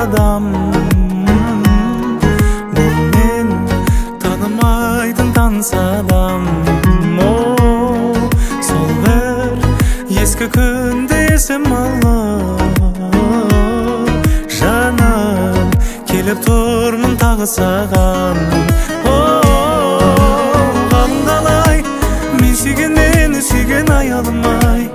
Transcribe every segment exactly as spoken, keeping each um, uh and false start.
адам. Бұл мен танымайтын таныс адам. Сол бір ескі күнде есім алып, жаным келіп тұрмын тағы саған. Қалың қалай мен сүйген мені сүйген аялымай,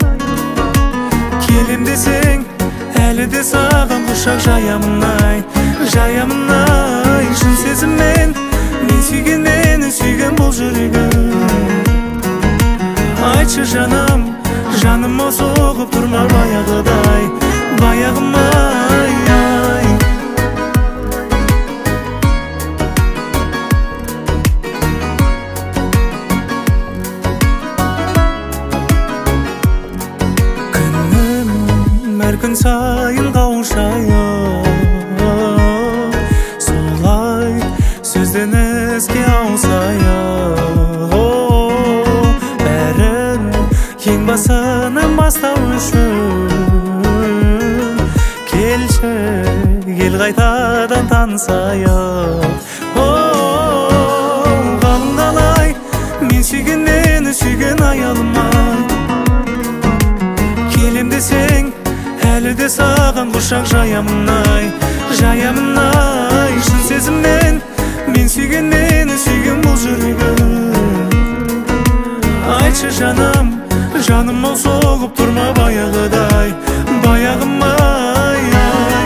келем десең әлі де саған құшақ жаямын ай, жаямын ай. Шын сезіммен мен сүйген мені сүйген бұл жүрегім. Айтшы жаным, жаныма соғып тұрма баяғыдай, баяғым ай ай. Күнім әр күн сайын қауышайық, солай сөзден іске ауысайық. Бәрін ең басынан бастау үшін келші, кел қайтадан танысайық. Қалың қалай мен сүйген мені сүйген аялымай, келем десең әлі де саған құшақ жаямын ай, жаямын ай. Шын сезіммен мен сүйген мені сүйген бұл жүрегім. Айтшы жаным, жаным ау соғып тұрма баяғыдай, баяғым ай ай.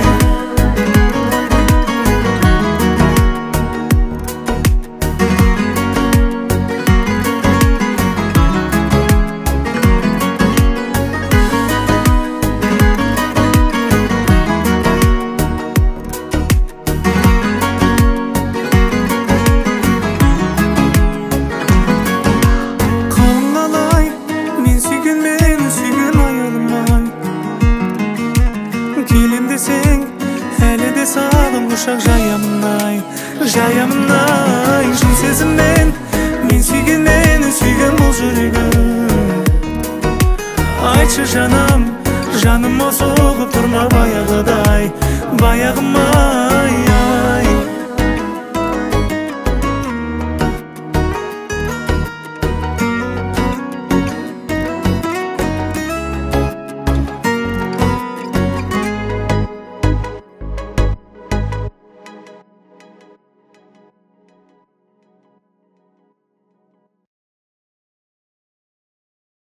Келем десең әлі де саған құшақ жаямын ай, жаямын ай. Шын сезіммен мен сүйген мені сүйген бұл жүрегім. Айтшы жаным, жаныма соғып тұрма баяғыдай, баяғым ай.